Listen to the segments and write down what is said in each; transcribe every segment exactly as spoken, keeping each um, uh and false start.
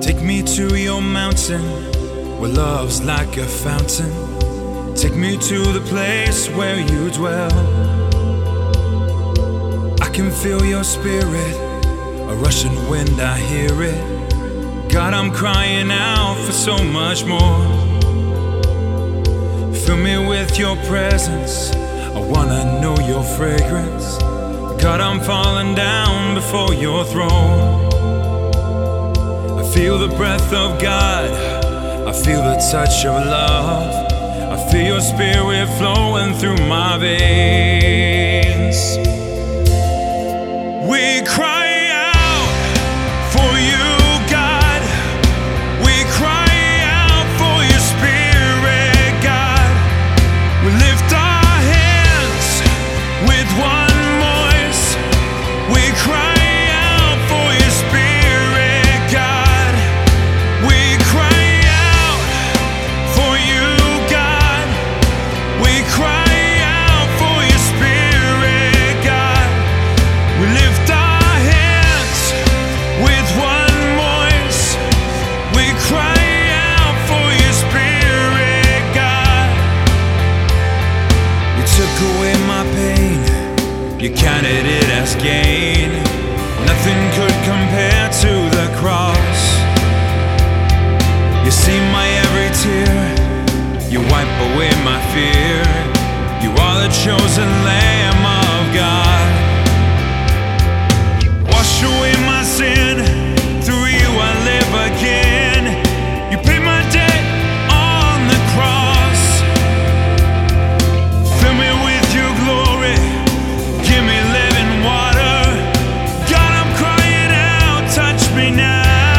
Take me to your mountain where love's like a fountain. Take me to the place where you dwell. I can feel your spirit, a rushing wind, I hear it. God, I'm crying out for so much more. Fill me with your presence, I wanna know your fragrance. God, I'm falling down before your throne. I feel the breath of God, I feel the touch of love. I feel your spirit flowing through my veins. We cry out for you, God. We cry out for your spirit, God. We lift our hands with one voice. We cry out for your spirit, God. We cry out for you, God. We cry out for your spirit, God. We lift our hands with one voice. We cry out for your spirit, God. You took away my pain, you counted it as gain. Nothing could compare to the cross. You see my every tear, you wipe away my fear. You are the chosen Lamb of God. Wash away my sin, through you I live again. You paid my debt on the cross. Fill me with your glory, give me living water. God, I'm crying out, touch me now.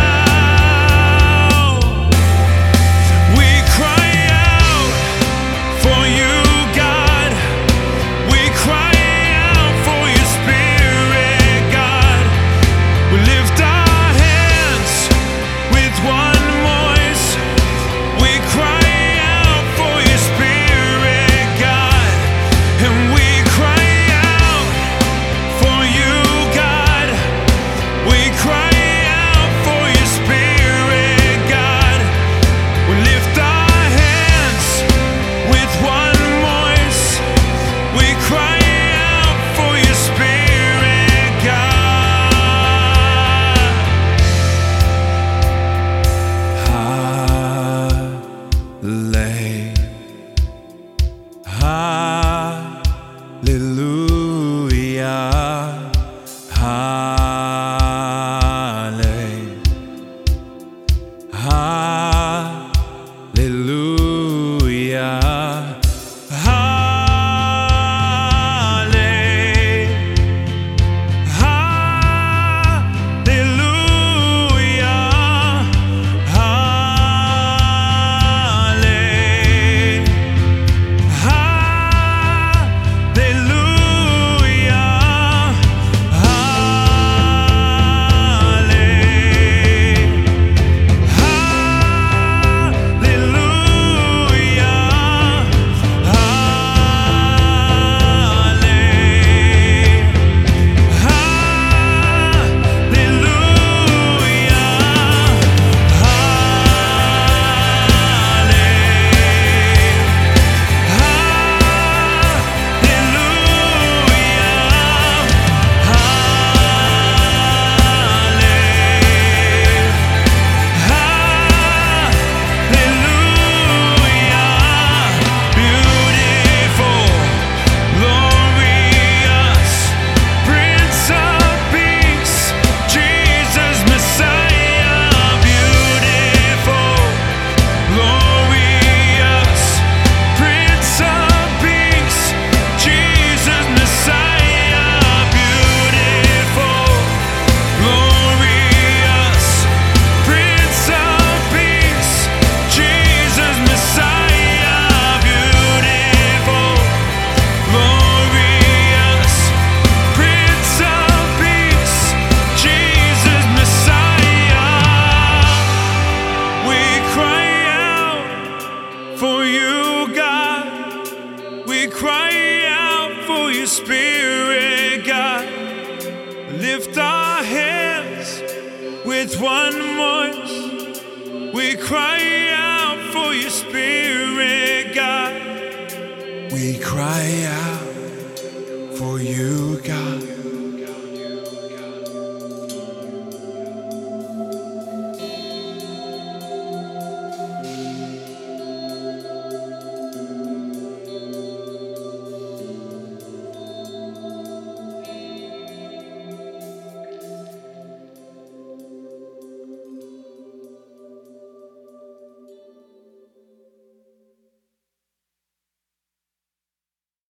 We cry out for you, God. We cry out for your spirit, God. We lift our hands with one voice. We cry out for your spirit, God. And we cry out for you, God. We cry out for your spirit, God. We lift our hands with one voice. We cry out for your spirit, God. Hallelujah. Hallelujah. Hallelujah. Hallelujah. We cry out for your spirit, God. We cry out for you, God.